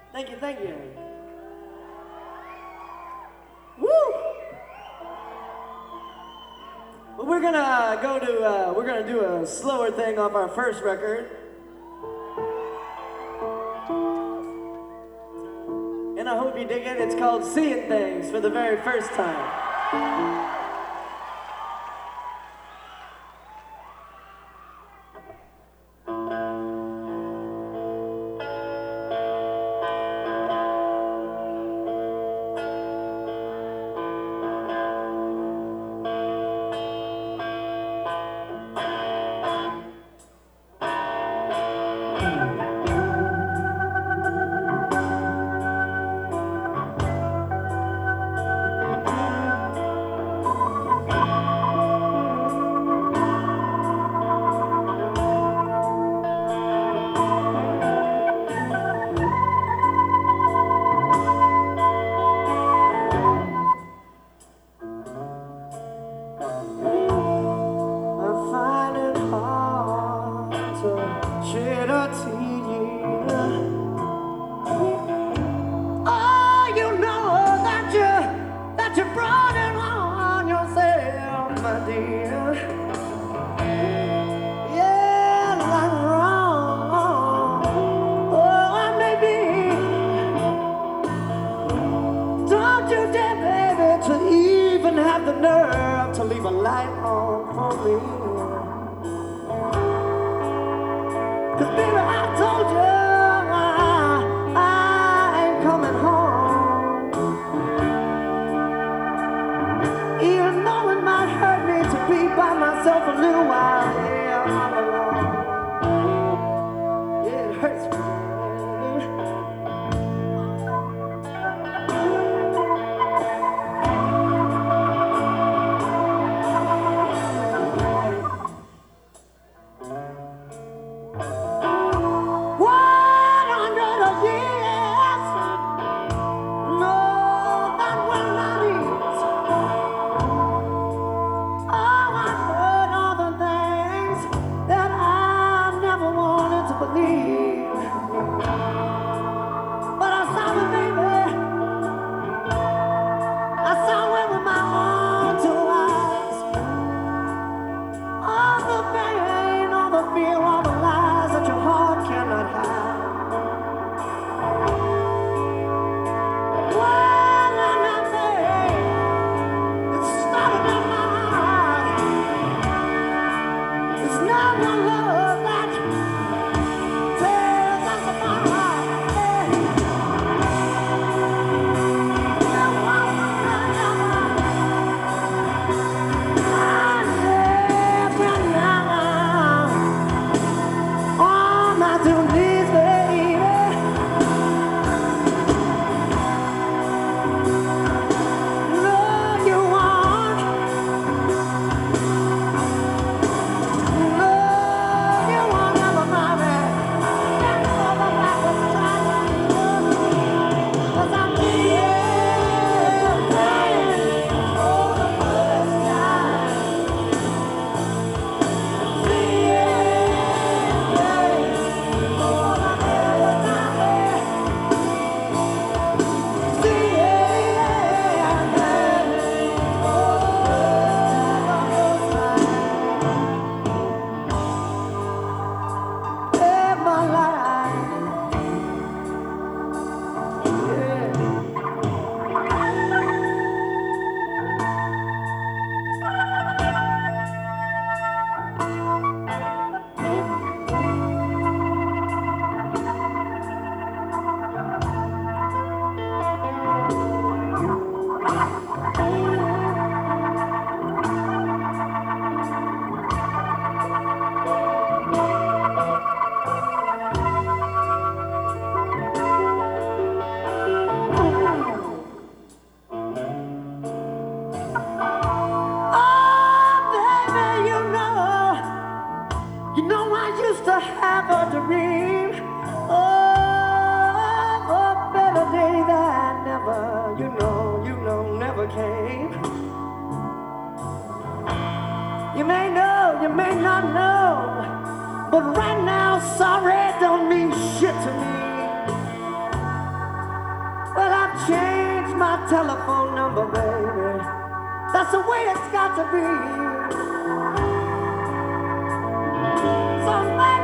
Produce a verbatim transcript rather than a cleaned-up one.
Thank you, thank you. Woo! Well, we're gonna go to, uh, we're gonna do a slower thing off our first record. And I hope you dig it. It's called Seeing Things for the very first time. To leave a light on for me. 'Cause baby, I told you I, I ain't coming home. Even though it might hurt me to be by myself a little while. Yeah, I'm alone. Yeah, it hurts me. telephone number, baby. That's the way it's got to be. Somebody